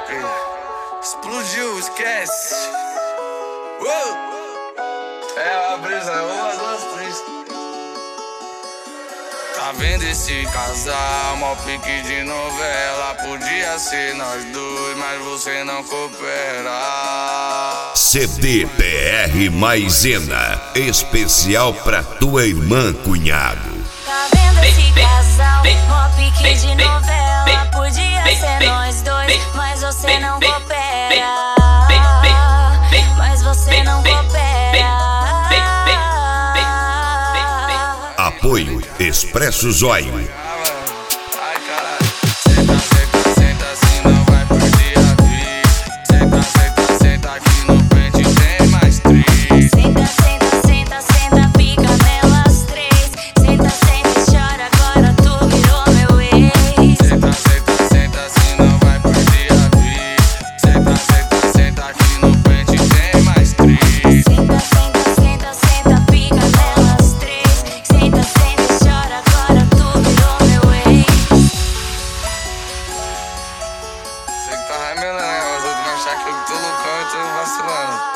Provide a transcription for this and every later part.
Explodiu, esquece. É a brisa, 1, 2, 3. Tá vendo esse casal, mó pique de novela. Podia ser nós dois, mas você não coopera. CD PR Maisena, especial pra tua irmã, cunhado. Tá vendo esse casal, mó pique de novela. Podia ser nós dois, mas você não coopera. Mas você não coopera. Apoio Expresso Zóio. Ai caralho, senta, senta assim, não vai perder a vez. Senta, senta, senta aqui no pente tem mais 3. Senta, senta, senta, senta, pica nelas 3. Senta, senta e chora, agora tu virou meu ex. Senta, senta, senta assim, não vai perder a vez. Senta, senta, senta aqui no pente tem mais 3. Senta, senta, senta, senta, pica nelas 3. Senta, senta e chora, agora tu virou meu ex. Você que tá ramelando, né? Os outros vão achar que eu tô loucão e tô vacilando.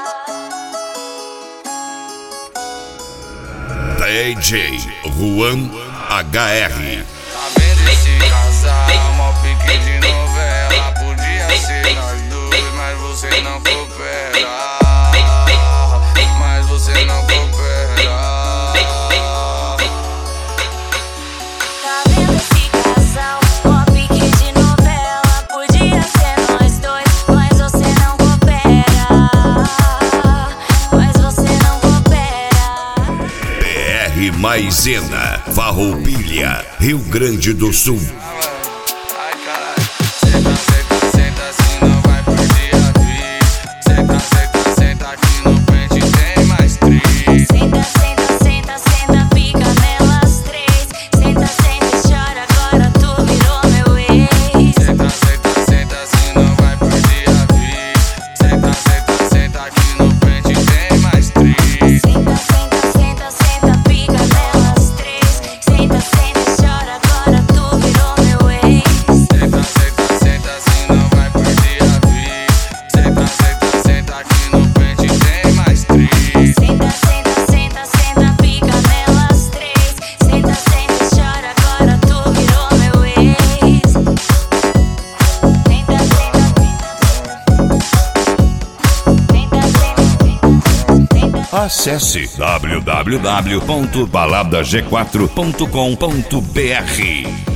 DJ Juan HR. Tá vendo esse casal, mó pique de novela. Podia ser nós dois, mas você não coopera. Mas você não coopera. Tá vendo esse casal, mó pique de novela. Podia ser nós dois, mas você não coopera. Mas você não coopera. PR Maisena, Farroupilha, Rio Grande do Sul. Ai caralho, senta, senta, senta assim, não vai perder a vez. Senta, senta, senta aqui no pente tem mais 3. Senta, senta, senta, senta, pica nelas 3. Senta, senta e chora, agora tu virou meu ex. Senta, senta, senta assim, não vai perder a vez. Senta, senta, senta aqui no pente tem mais 3. Senta, senta, senta, senta, pica nelas 3. Senta, senta e chora, agora tu virou meu ex. Senta, senta, senta assim, não vai perder a vez. Senta, senta, senta aqui no pente tem mais 3. Senta, senta, senta, senta, pica nelas 3. Senta, senta e chora, agora tu virou meu ex. Senta, senta, senta. Acesse www.baladag4.com.br.